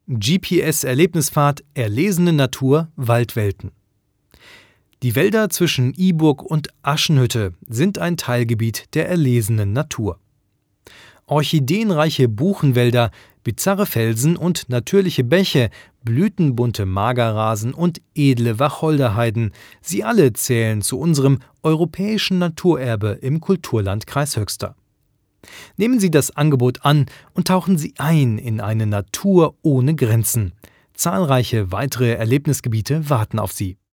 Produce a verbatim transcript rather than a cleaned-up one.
G P S-Erlebnisfahrt Erlesene Natur Waldwelten. Die Wälder zwischen Iburg und Aschenhütte sind ein Teilgebiet der erlesenen Natur. Orchideenreiche Buchenwälder, bizarre Felsen und natürliche Bäche, blütenbunte Magerrasen und edle Wacholderheiden, sie alle zählen zu unserem europäischen Naturerbe im Kulturlandkreis Höxter. Nehmen Sie das Angebot an und tauchen Sie ein in eine Natur ohne Grenzen. Zahlreiche weitere Erlebnisgebiete warten auf Sie.